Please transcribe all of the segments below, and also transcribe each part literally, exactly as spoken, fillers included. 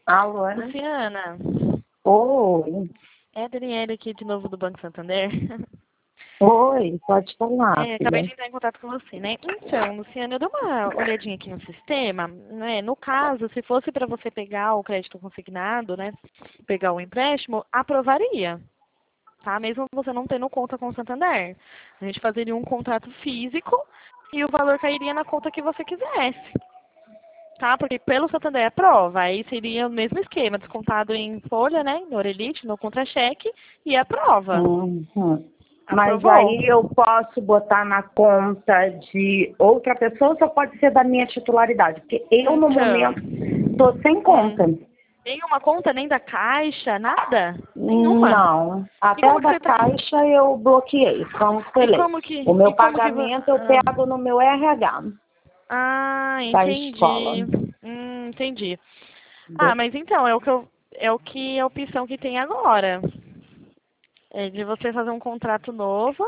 Alô, né? Luciana, Oi. é a Daniela aqui de novo do Banco Santander. Oi, pode falar, É, acabei filha. de entrar em contato com você, né? Então, Luciana, eu dei uma olhadinha aqui no sistema, né? No caso, se fosse para você pegar o crédito consignado, né? Pegar o empréstimo, aprovaria, tá? Mesmo você não tendo conta com o Santander. A gente fazeria um contrato físico e o valor cairia na conta que você quisesse. Tá? Porque pelo Santander aprova, aí seria o mesmo esquema, descontado em folha, né? No Orelite, no contra-cheque, e aprova. Uhum. Mas Aprovou. aí eu posso botar na conta de outra pessoa ou só pode ser da minha titularidade? Porque eu, no Então, momento, estou sem conta. hum, nenhuma conta, nem da Caixa, nada? Nenhuma? Não. E Até a como que da você tá? Caixa eu bloqueei, E cancelei. como que, O meu e como que... vo- pagamento eu Ah, pego no meu R H ah, da escola. entendi. Hum, entendi. Ah, mas então, é o que eu, é o que é a opção que tem agora. É de você fazer um contrato novo,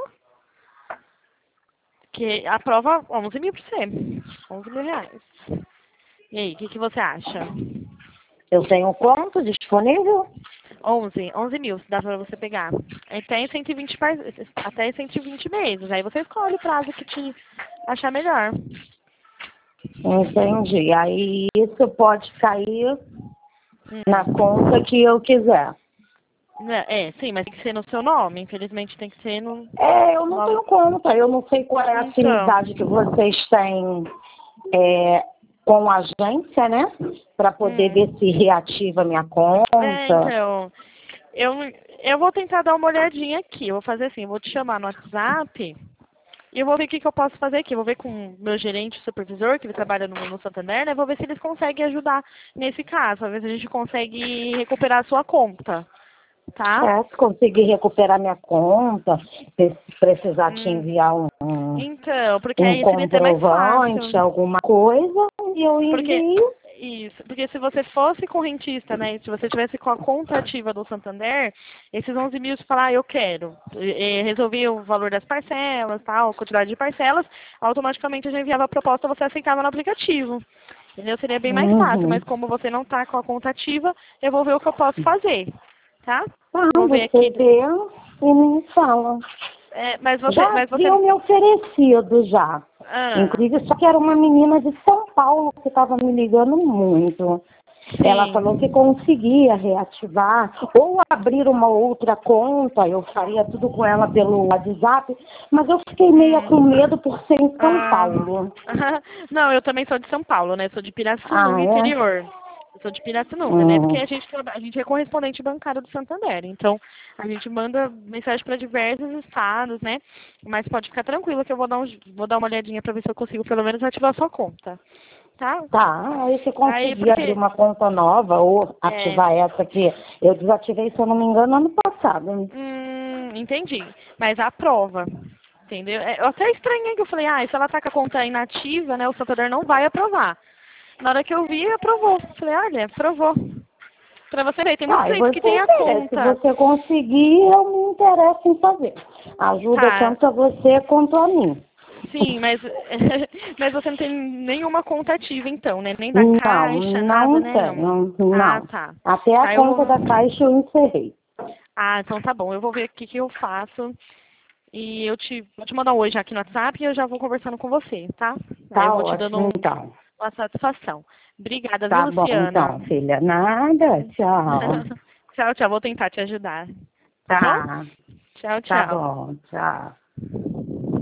que aprova onze mil para você. onze mil reais. E aí, o que, que você acha? Eu tenho conta disponível? onze, onze mil, se dá para você pegar. Até em cento e vinte, par- até em cento e vinte meses. Aí você escolhe o prazo que te achar melhor. Entendi. Aí isso pode cair na conta Hum. que eu quiser. Né, É, sim, mas tem que ser no seu nome. Infelizmente tem que ser no É, eu não nome. tenho conta. Eu não sei qual é a Então, afinidade que vocês têm é, com a agência, né? Para poder ver hum. se reativa minha É, conta. então, eu, eu vou tentar dar uma olhadinha aqui. Eu vou fazer assim, eu vou te chamar no WhatsApp e eu vou ver o que, que eu posso fazer aqui. Eu vou ver com o meu gerente supervisor, que ele trabalha no, no Santander, né? Vou ver se eles conseguem ajudar nesse caso. Às vezes a gente consegue recuperar a sua conta, tá? É, se conseguir recuperar minha conta, se precisar te Hum, enviar um, um, então, porque um aí seria até mais comprovante, fácil. alguma coisa, e eu Porque, envio. isso, porque se você fosse correntista, né, se você tivesse com a conta ativa do Santander, esses onze mil, você falar, ah, eu quero, e, e resolvia o valor das parcelas, tal, a quantidade de parcelas, automaticamente eu já enviava a proposta, você aceitava no aplicativo. Entendeu? Seria bem mais fácil, Uhum. mas como você não está com a conta ativa, eu vou ver o que eu posso fazer, tá? Ah, Vou ver você aqui. vê e me fala. É, mas você, Já mas você, tinham me oferecido já. ah, Inclusive, só que era uma menina de São Paulo que estava me ligando muito. Ela falou que sim. conseguia reativar ou abrir uma outra conta, eu faria tudo com ela pelo WhatsApp, mas eu fiquei meio com Hum. medo por ser em São Ah, Paulo. não, eu também sou de São Paulo, né? Sou de Pirassununga, Ah, é? interior. Eu sou de Pirassununga, né? Porque Hum. a gente, traba- a gente é correspondente bancário do Santander. Então, a gente manda mensagem para diversos estados, né? Mas pode ficar tranquilo que eu vou dar, um, vou dar uma olhadinha para ver se eu consigo pelo menos ativar a sua conta. Tá? Tá, aí se Aí, conseguir abrir porque... uma conta nova ou É, ativar essa que eu desativei, se eu não me engano, ano passado. hum, entendi. Mas a prova, entendeu? É, eu até estranhei que eu falei, ah, se ela tá com a conta inativa, né? O Santander não vai aprovar. Na hora que eu vi, aprovou. Falei, olha, aprovou. Pra você ver, tem muita Tá, e gente que tem você a vê, se conta. você conseguir, eu me interesso em fazer. Ajuda Tá, tanto a você quanto a mim. sim, mas, mas você não tem nenhuma conta ativa então, né? Nem da Não, Caixa, nada, não né? Não. tenho, Ah, não. tá. Até a Tá, eu conta vou. da Caixa eu encerrei. Ah, então tá bom. Eu vou ver o que, que eu faço. E eu te, vou te mandar hoje aqui no WhatsApp e eu já vou conversando com você, tá? Aí eu Tá vou te dando ótimo, um- então. uma satisfação. Obrigada, viu, Tá bom, Luciana? então, filha. Nada, tchau. Tchau, tchau. Vou tentar te ajudar. Tá bom? Tá, Tchau, tá tchau. bom, tchau.